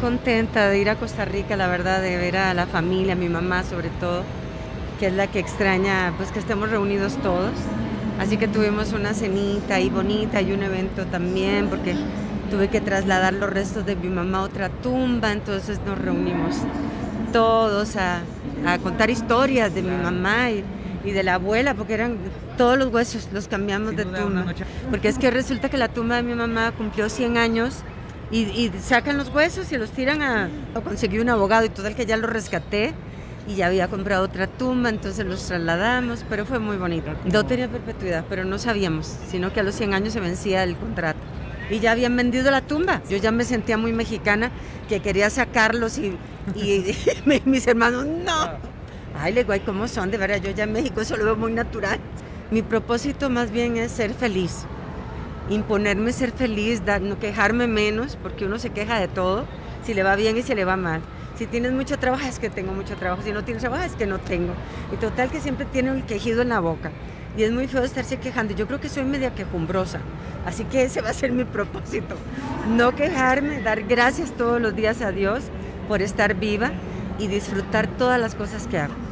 contenta de ir a Costa Rica, la verdad, de ver a la familia, a mi mamá sobre todo, que es la que extraña, pues que estemos reunidos todos. Así que tuvimos una cenita ahí bonita y un evento también, porque tuve que trasladar los restos de mi mamá a otra tumba, entonces nos reunimos todos a contar historias de mi mamá y de la abuela, porque eran todos los huesos, los cambiamos de tumba. Porque es que resulta que la tumba de mi mamá cumplió 100 años y sacan los huesos y los tiran a conseguir un abogado y todo el que ya lo rescaté y ya había comprado otra tumba, entonces los trasladamos, pero fue muy bonito. No tenía perpetuidad, pero no sabíamos, sino que a los 100 años se vencía el contrato. Y ya habían vendido la tumba. Yo ya me sentía muy mexicana, que quería sacarlos y mis hermanos, no. Ay, le digo, ay, ¿cómo son? De verdad, yo ya en México eso lo veo muy natural. Mi propósito más bien es ser feliz. Imponerme ser feliz, no quejarme menos, porque uno se queja de todo, si le va bien y si le va mal. Si tienes mucho trabajo, es que tengo mucho trabajo. Si no tienes trabajo, es que no tengo. Y total que siempre tiene un quejido en la boca. Y es muy feo estarse quejando. Yo creo que soy media quejumbrosa. Así que ese va a ser mi propósito. No quejarme, dar gracias todos los días a Dios por estar viva y disfrutar todas las cosas que hago.